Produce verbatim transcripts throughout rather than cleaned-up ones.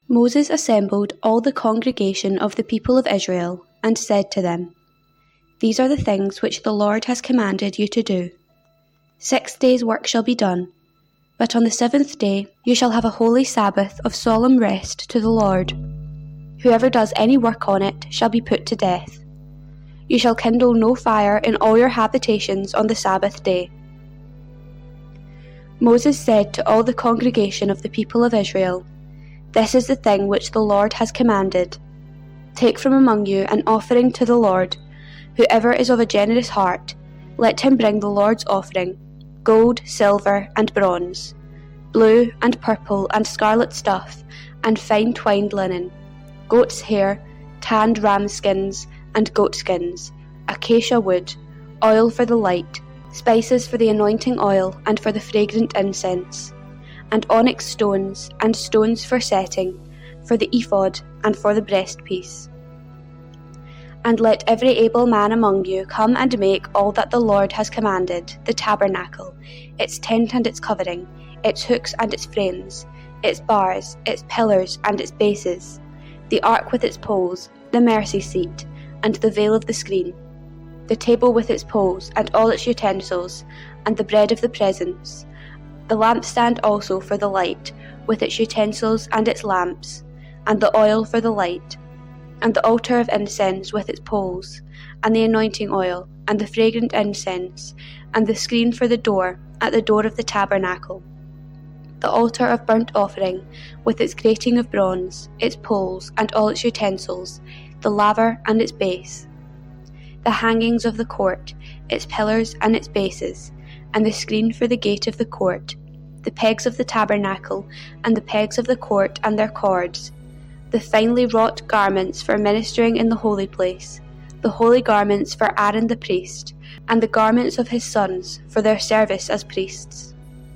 Moses assembled all the congregation of the people of Israel, and said to them, These are the things which the Lord has commanded you to do. Six days' work shall be done, but on the seventh day you shall have a holy Sabbath of solemn rest to the Lord. Whoever does any work on it shall be put to death. You shall kindle no fire in all your habitations on the Sabbath day. Moses said to all the congregation of the people of Israel, This is the thing which the Lord has commanded. Take from among you an offering to the Lord. Whoever is of a generous heart, let him bring the Lord's offering, gold, silver, and bronze, blue and purple and scarlet stuff, and fine twined linen, goat's hair, tanned ram skins and goat skins, acacia wood, oil for the light, spices for the anointing oil and for the fragrant incense, and onyx stones and stones for setting, for the ephod and for the breastpiece. And let every able man among you come and make all that the Lord has commanded, the tabernacle, its tent and its covering, its hooks and its frames, its bars, its pillars and its bases, the ark with its poles, the mercy seat, and the veil of the screen, the table with its poles and all its utensils, and the bread of the presence, the lampstand also for the light, with its utensils and its lamps, and the oil for the light, and the altar of incense with its poles, and the anointing oil, and the fragrant incense, and the screen for the door at the door of the tabernacle, the altar of burnt offering with its grating of bronze, its poles, and all its utensils, the laver and its base, the hangings of the court, its pillars and its bases, and the screen for the gate of the court, the pegs of the tabernacle, and the pegs of the court and their cords, the finely wrought garments for ministering in the holy place, the holy garments for Aaron the priest, and the garments of his sons for their service as priests.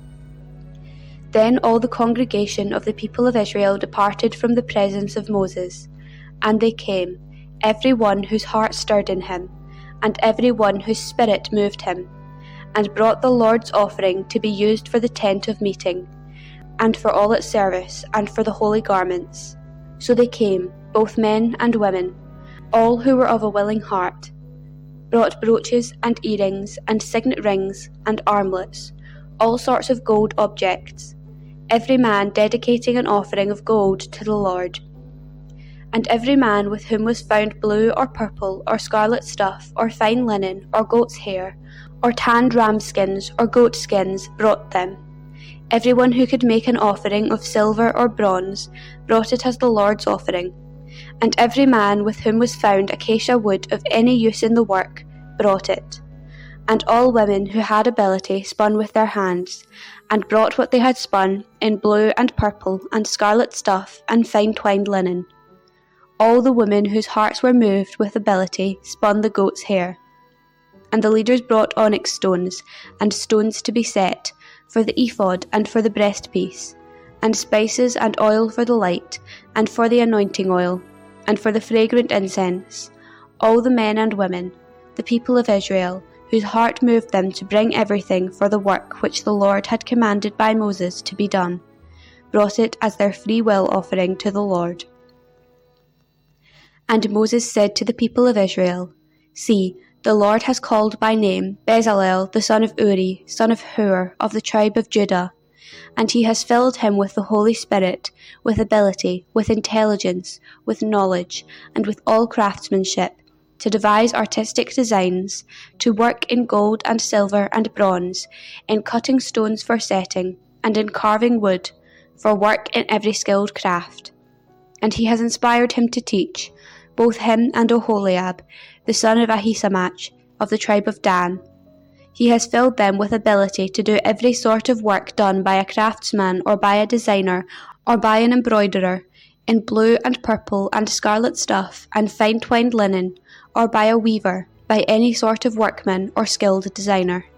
Then all the congregation of the people of Israel departed from the presence of Moses, and they came, every one whose heart stirred in him, and every one whose spirit moved him, and brought the Lord's offering to be used for the tent of meeting, and for all its service, and for the holy garments. So they came, both men and women, all who were of a willing heart, brought brooches and earrings and signet rings and armlets, all sorts of gold objects, every man dedicating an offering of gold to the Lord. And every man with whom was found blue or purple or scarlet stuff or fine linen or goat's hair or tanned ram skins or goat skins brought them. Everyone who could make an offering of silver or bronze brought it as the Lord's offering, and every man with whom was found acacia wood of any use in the work brought it. And all women who had ability spun with their hands, and brought what they had spun in blue and purple and scarlet stuff and fine twined linen. All the women whose hearts were moved with ability spun the goat's hair. And the leaders brought onyx stones, and stones to be set, for the ephod and for the breastpiece, and spices and oil for the light, and for the anointing oil, and for the fragrant incense, all the men and women, the people of Israel, whose heart moved them to bring everything for the work which the Lord had commanded by Moses to be done, brought it as their free will offering to the Lord. And Moses said to the people of Israel, See, the Lord has called by name Bezalel the son of Uri, son of Hur, of the tribe of Judah, and he has filled him with the Holy Spirit, with ability, with intelligence, with knowledge, and with all craftsmanship, to devise artistic designs, to work in gold and silver and bronze, in cutting stones for setting, and in carving wood, for work in every skilled craft. And he has inspired him to teach, both him and Oholiab, the son of Ahisamach, of the tribe of Dan. He has filled them with ability to do every sort of work done by a craftsman or by a designer or by an embroiderer, in blue and purple and scarlet stuff and fine twined linen, or by a weaver, by any sort of workman or skilled designer.